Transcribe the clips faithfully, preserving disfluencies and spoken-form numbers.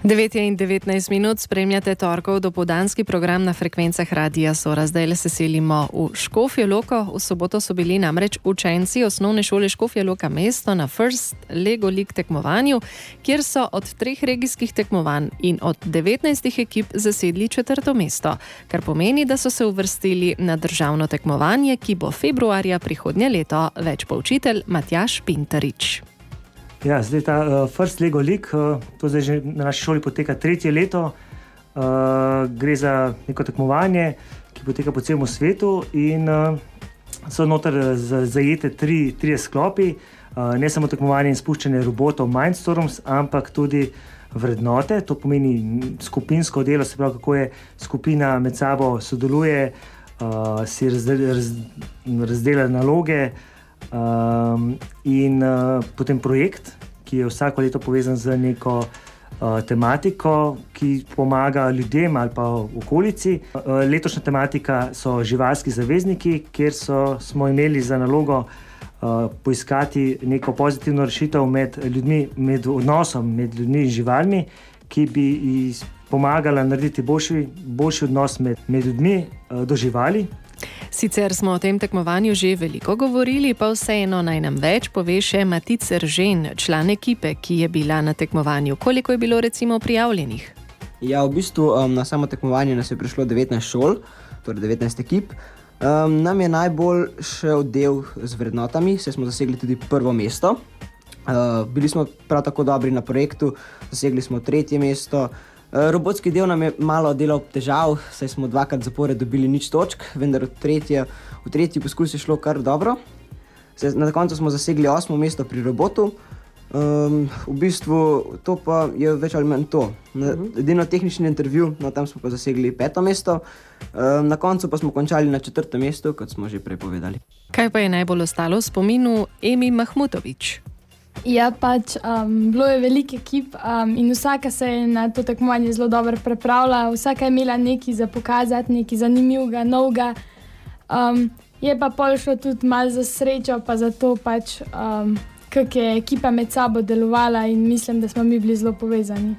devet je in devetnajst minut, spremljate torkov dopoldanski program na frekvencah Radia Sora. Zdaj le se selimo v Škofjo Loko. V soboto so bili namreč učenci osnovne šole Škofja Loka mesto na First Lego League tekmovanju, kjer so od treh regijskih tekmovanj in od devetnajstih ekip zasedli četrto mesto, kar pomeni, da so se uvrstili na državno tekmovanje, ki bo februarja prihodnje leto. Več pa učitelj Matjaž Pintarič. Ja, zdaj ta uh, First Lego League, uh, to zdaj že na naši šoli poteka tretje leto. Uh, gre za neko tekmovanje, ki poteka po celem svetu in uh, so noter zajete tri, tri sklopi. Uh, ne samo tekmovanje in spuščanje robotov Mindstorms, ampak tudi vrednote. To pomeni skupinsko delo, se pravi, kako je skupina med sabo sodeluje, uh, si razdela, raz, razdela naloge. Um, in uh, potem projekt, ki je vsako leto povezan z neko uh, tematiko, ki pomaga ljudem ali pa okolici. Uh, letošnja tematika so živalski zavezniki, kjer so, smo imeli za nalogo uh, poiskati neko pozitivno rešitev med ljudmi, med odnosom med ljudmi in živalmi, ki bi pomagala narediti boljši, boljši odnos med, med ljudmi uh, do živali. Sicer smo o tem tekmovanju že veliko govorili, pa vseeno naj nam več pove še Matic Eržen, član ekipe, ki je bila na tekmovanju. Koliko je bilo recimo prijavljenih? Ja, v bistvu um, na samo tekmovanje nas je prišlo devetnajst šol, torej devetnajst ekip. Um, nam je najbolj šel del z vrednotami, saj smo zasegli tudi prvo mesto. Uh, bili smo prav tako dobri na projektu, zasegli smo tretje mesto. Robotski del nam je malo delal težav, saj smo dvakrat zapored dobili nič točk, vendar v, tretje, v tretji poskus je šlo kar dobro. Na koncu smo zasegli osmo mesto pri robotu. Um, v bistvu to pa je več ali manj to. Na, edino tehnični intervju, no tam smo pa zasegli peto mesto. Um, na koncu pa smo končali na četrtem mestu, kot smo že prej povedali. Kaj pa je najbolj ostalo v spominu Emi Mahmutovič? Ja, pač um, bilo je veliko ekip um, in vsaka se je na to tekmovanje zelo dobro pripravila, vsaka je imela nekaj za pokazati, nekaj zanimivega, novega. Um, je pa pol šlo tudi malo za srečo, pa za to, pač, um, kako je ekipa med sabo delovala in mislim, da smo mi bili zelo povezani.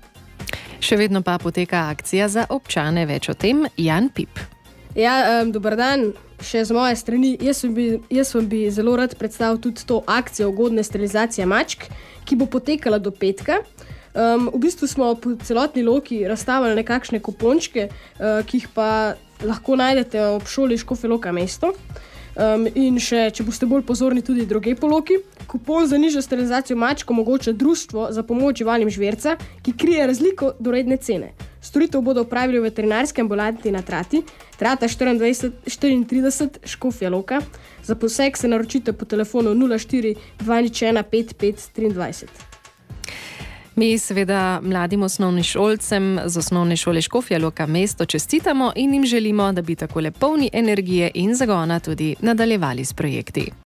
Še vedno pa poteka akcija za občane, več o tem Jan Pip. Ja, um, dober dan, še z moje strani. Jaz bi, jaz bi zelo rad predstavil tudi to akcijo ugodne sterilizacije mačk, ki bo potekala do petka. Um, v bistvu smo po celotni Loki razstavili nekakšne kupončke, uh, ki jih pa lahko najdete ob šoli Škofja Loka mesto. Um, in še, če boste bolj pozorni tudi druge po Loki, kupon za nižjo sterilizacijo mačk omogoča društvo za pomoč živalim žverca, ki krije razliko do redne cene. Storitev bodo opravili v veterinarski ambulanti na Trati, Trata štiriindvajset štiriintrideset Škofja Loka. Za poseg se naročite po telefonu nula štiri dva nič ena pet pet triindvajset. Mi seveda mladim osnovnošolcem z osnovne šole Škofja Loka mesto čestitamo in jim želimo, da bi takole polni energije in zagona tudi nadaljevali s projekti.